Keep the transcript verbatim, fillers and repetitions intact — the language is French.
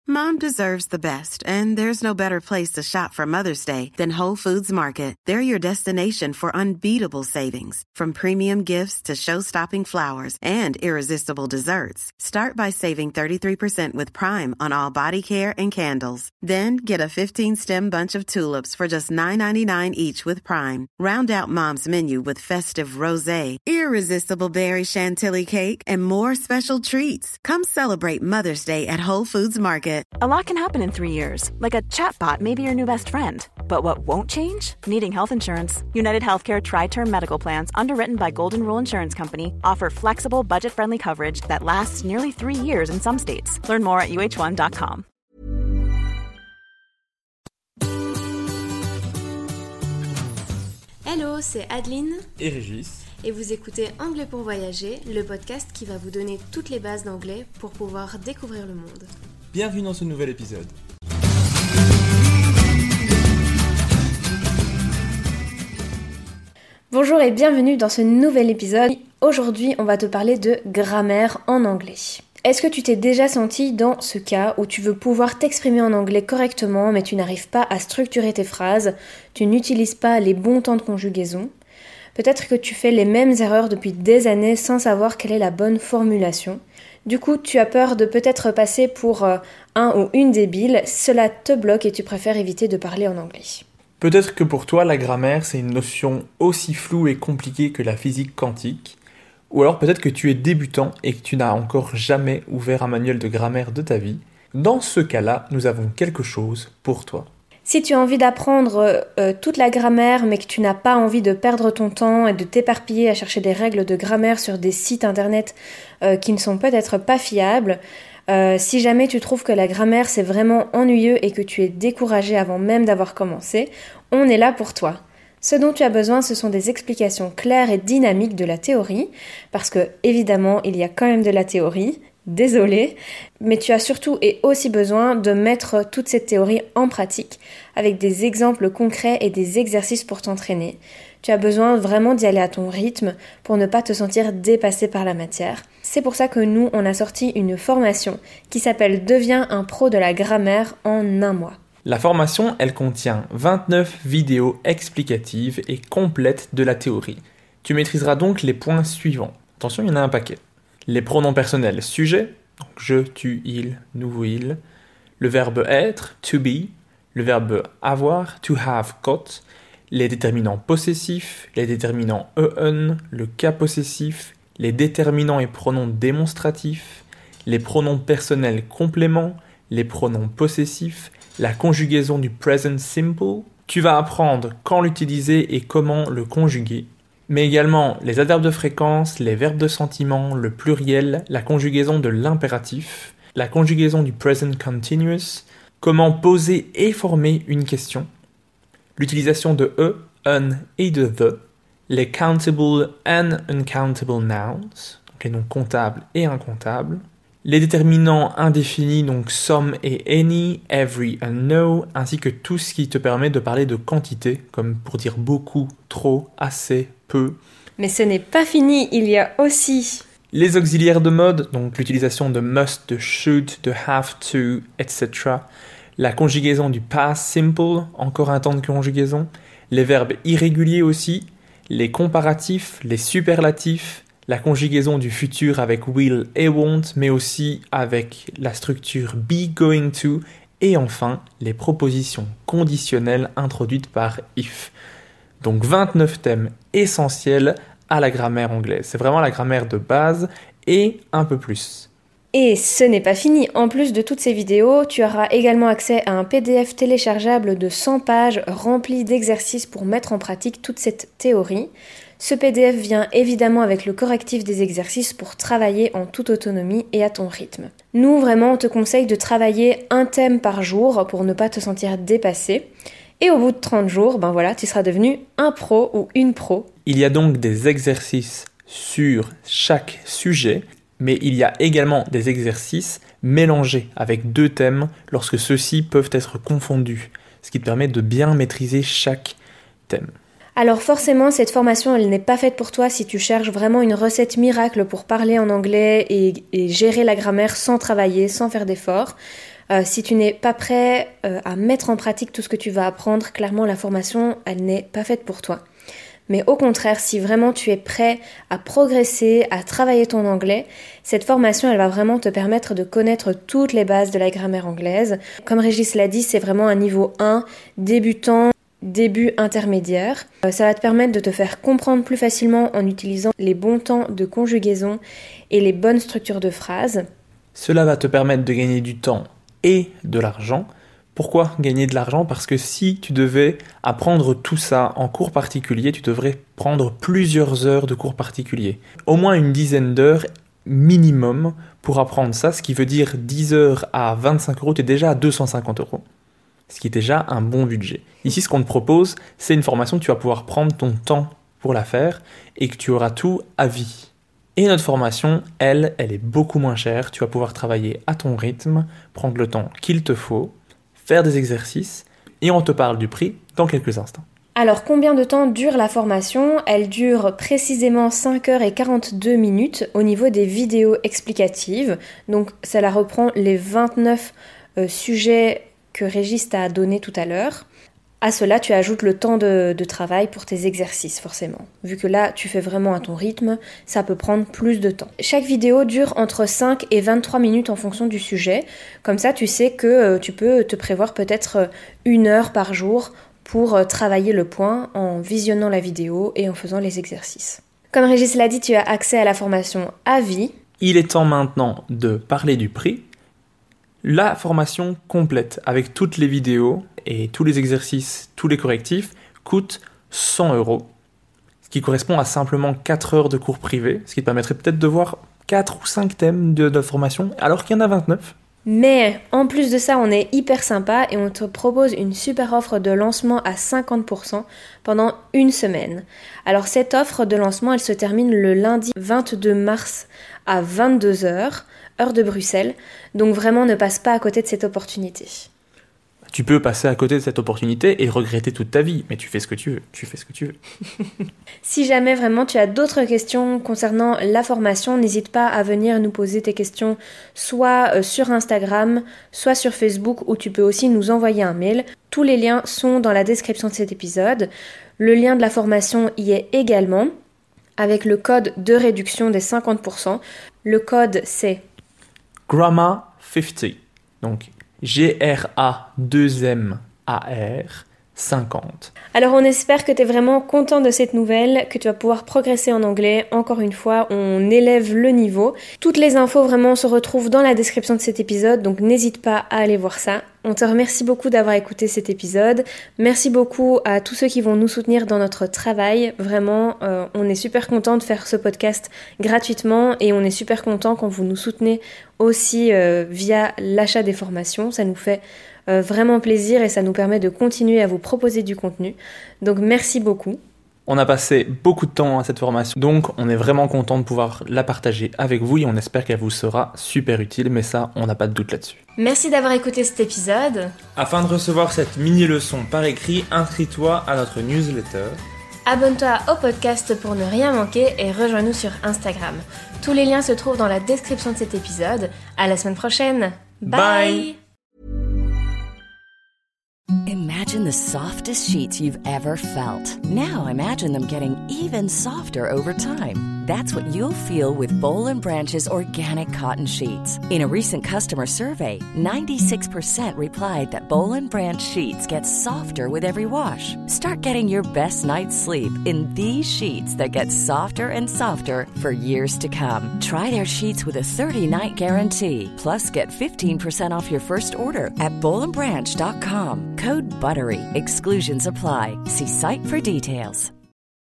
Mom deserves the best, and there's no better place to shop for Mother's Day than Whole Foods Market. They're your destination for unbeatable savings, from premium gifts to show-stopping flowers and irresistible desserts. Start by saving thirty-three percent with Prime on all body care and candles. Then get a fifteen-stem bunch of tulips for just nine ninety-nine each with Prime. Round out Mom's menu with festive rosé, irresistible berry chantilly cake, and more special treats. Come celebrate Mother's Day at Whole Foods Market. A lot can happen in three years, like a chatbot may be your new best friend. But what won't change? Needing health insurance. United Healthcare Tri-Term Medical Plans, underwritten by Golden Rule Insurance Company, offer flexible, budget-friendly coverage that lasts nearly three years in some states. Learn more at U H one dot com. Hello, c'est Adeline et Régis. Et vous écoutez Anglais pour voyager, le podcast qui va vous donner toutes les bases d'anglais pour pouvoir découvrir le monde. Bienvenue dans ce nouvel épisode. Bonjour et bienvenue dans ce nouvel épisode. Aujourd'hui, on va te parler de grammaire en anglais. Est-ce que tu t'es déjà senti dans ce cas où tu veux pouvoir t'exprimer en anglais correctement mais tu n'arrives pas à structurer tes phrases, tu n'utilises pas les bons temps de conjugaison? Peut-être que tu fais les mêmes erreurs depuis des années sans savoir quelle est la bonne formulation. Du coup, tu as peur de peut-être passer pour euh, un ou une débile, cela te bloque et tu préfères éviter de parler en anglais. Peut-être que pour toi, la grammaire, c'est une notion aussi floue et compliquée que la physique quantique. Ou alors peut-être que tu es débutant et que tu n'as encore jamais ouvert un manuel de grammaire de ta vie. Dans ce cas-là, nous avons quelque chose pour toi. Si tu as envie d'apprendre euh, toute la grammaire mais que tu n'as pas envie de perdre ton temps et de t'éparpiller à chercher des règles de grammaire sur des sites internet euh, qui ne sont peut-être pas fiables, euh, si jamais tu trouves que la grammaire c'est vraiment ennuyeux et que tu es découragé avant même d'avoir commencé, on est là pour toi. Ce dont tu as besoin, ce sont des explications claires et dynamiques de la théorie, parce que évidemment il y a quand même de la théorie. Désolée, mais tu as surtout et aussi besoin de mettre toute cette théorie en pratique avec des exemples concrets et des exercices pour t'entraîner. Tu as besoin vraiment d'y aller à ton rythme pour ne pas te sentir dépassé par la matière. C'est pour ça que nous, on a sorti une formation qui s'appelle « Deviens un pro de la grammaire en un mois ». La formation, elle contient vingt-neuf vidéos explicatives et complètes de la théorie. Tu maîtriseras donc les points suivants. Attention, il y en a un paquet. Les pronoms personnels sujet, donc je, tu, il, nous, il. Le verbe être, to be. Le verbe avoir, to have got. Les déterminants possessifs, les déterminants en, le cas possessif, les déterminants et pronoms démonstratifs, les pronoms personnels compléments, les pronoms possessifs, la conjugaison du present simple. Tu vas apprendre quand l'utiliser et comment le conjuguer. Mais également les adverbes de fréquence, les verbes de sentiment, le pluriel, la conjugaison de l'impératif, la conjugaison du present continuous, comment poser et former une question, l'utilisation de e, un et de the, les countable and uncountable nouns, donc les noms comptables et incomptables, les déterminants indéfinis, donc some et any, every and no, ainsi que tout ce qui te permet de parler de quantité, comme pour dire beaucoup, trop, assez, peu. Mais ce n'est pas fini, il y a aussi les auxiliaires de mode, donc l'utilisation de must, de should, de have to, et cetera. La conjugaison du past simple, encore un temps de conjugaison. Les verbes irréguliers aussi. Les comparatifs, les superlatifs. La conjugaison du futur avec will et won't, mais aussi avec la structure be going to. Et enfin, les propositions conditionnelles introduites par if. Donc vingt-neuf thèmes essentiels à la grammaire anglaise. C'est vraiment la grammaire de base et un peu plus. Et ce n'est pas fini. En plus de toutes ces vidéos, tu auras également accès à un P D F téléchargeable de cent pages rempli d'exercices pour mettre en pratique toute cette théorie. Ce P D F vient évidemment avec le correctif des exercices pour travailler en toute autonomie et à ton rythme. Nous, vraiment, on te conseille de travailler un thème par jour pour ne pas te sentir dépassé. Et au bout de trente jours, ben voilà, tu seras devenu un pro ou une pro. Il y a donc des exercices sur chaque sujet, mais il y a également des exercices mélangés avec deux thèmes lorsque ceux-ci peuvent être confondus, ce qui te permet de bien maîtriser chaque thème. Alors forcément, cette formation, elle n'est pas faite pour toi si tu cherches vraiment une recette miracle pour parler en anglais et, et gérer la grammaire sans travailler, sans faire d'efforts. Euh, si tu n'es pas prêt euh, à mettre en pratique tout ce que tu vas apprendre, clairement la formation, elle n'est pas faite pour toi. Mais au contraire, si vraiment tu es prêt à progresser, à travailler ton anglais, cette formation, elle va vraiment te permettre de connaître toutes les bases de la grammaire anglaise. Comme Régis l'a dit, c'est vraiment un niveau un, débutant, début intermédiaire. Euh, ça va te permettre de te faire comprendre plus facilement en utilisant les bons temps de conjugaison et les bonnes structures de phrases. Cela va te permettre de gagner du temps et de l'argent. Pourquoi gagner de l'argent ? Parce que si tu devais apprendre tout ça en cours particulier, tu devrais prendre plusieurs heures de cours particuliers. Au moins une dizaine d'heures minimum pour apprendre ça, ce qui veut dire dix heures à vingt-cinq euros, tu es déjà à deux cent cinquante euros. Ce qui est déjà un bon budget. Ici, ce qu'on te propose, c'est une formation que tu vas pouvoir prendre ton temps pour la faire et que tu auras tout à vie. Et notre formation, elle, elle est beaucoup moins chère. Tu vas pouvoir travailler à ton rythme, prendre le temps qu'il te faut, faire des exercices, et on te parle du prix dans quelques instants. Alors, combien de temps dure la formation ? Elle dure précisément cinq heures quarante-deux minutes au niveau des vidéos explicatives. Donc, ça la reprend les vingt-neuf euh, sujets que Régis t'a donné tout à l'heure. À cela, tu ajoutes le temps de, de travail pour tes exercices, forcément. Vu que là, tu fais vraiment à ton rythme, ça peut prendre plus de temps. Chaque vidéo dure entre cinq et vingt-trois minutes en fonction du sujet. Comme ça, tu sais que euh, tu peux te prévoir peut-être une heure par jour pour euh, travailler le point en visionnant la vidéo et en faisant les exercices. Comme Régis l'a dit, tu as accès à la formation à vie. Il est temps maintenant de parler du prix. La formation complète avec toutes les vidéos et tous les exercices, tous les correctifs, coûte cent euros, ce qui correspond à simplement quatre heures de cours privés, ce qui te permettrait peut-être de voir quatre ou cinq thèmes de, de la formation, alors qu'il y en a vingt-neuf. Mais en plus de ça, on est hyper sympa et on te propose une super offre de lancement à cinquante pour cent pendant une semaine. Alors cette offre de lancement, elle se termine le lundi vingt-deux mars à vingt-deux heures, heure de Bruxelles, donc vraiment ne passe pas à côté de cette opportunité. Tu peux passer à côté de cette opportunité et regretter toute ta vie, mais tu fais ce que tu veux, tu fais ce que tu veux. Si jamais vraiment tu as d'autres questions concernant la formation, n'hésite pas à venir nous poser tes questions soit sur Instagram, soit sur Facebook, ou tu peux aussi nous envoyer un mail. Tous les liens sont dans la description de cet épisode. Le lien de la formation y est également, avec le code de réduction des cinquante pour cent. Le code c'est Grammar cinquante, donc G R A deux M A R cinquante. Alors on espère que tu es vraiment content de cette nouvelle, que tu vas pouvoir progresser en anglais. Encore une fois, on élève le niveau. Toutes les infos vraiment se retrouvent dans la description de cet épisode, donc n'hésite pas à aller voir ça. On te remercie beaucoup d'avoir écouté cet épisode. Merci beaucoup à tous ceux qui vont nous soutenir dans notre travail. Vraiment, euh, on est super content de faire ce podcast gratuitement et on est super content quand vous nous soutenez aussi euh, via l'achat des formations. Ça nous fait euh, vraiment plaisir et ça nous permet de continuer à vous proposer du contenu. Donc merci beaucoup. On a passé beaucoup de temps à cette formation, donc on est vraiment content de pouvoir la partager avec vous et on espère qu'elle vous sera super utile, mais ça, on n'a pas de doute là-dessus. Merci d'avoir écouté cet épisode. Afin de recevoir cette mini-leçon par écrit, inscris-toi à notre newsletter. Abonne-toi au podcast pour ne rien manquer et rejoins-nous sur Instagram. Tous les liens se trouvent dans la description de cet épisode. À la semaine prochaine. Bye. Bye. Imagine the softest sheets you've ever felt. Now imagine them getting even softer over time. That's what you'll feel with Boll and Branch's organic cotton sheets. In a recent customer survey, ninety-six percent replied that Boll and Branch sheets get softer with every wash. Start getting your best night's sleep in these sheets that get softer and softer for years to come. Try their sheets with a thirty-night guarantee. Plus, get fifteen percent off your first order at boll and branch dot com. Code BUTTERY. Exclusions apply. See site for details.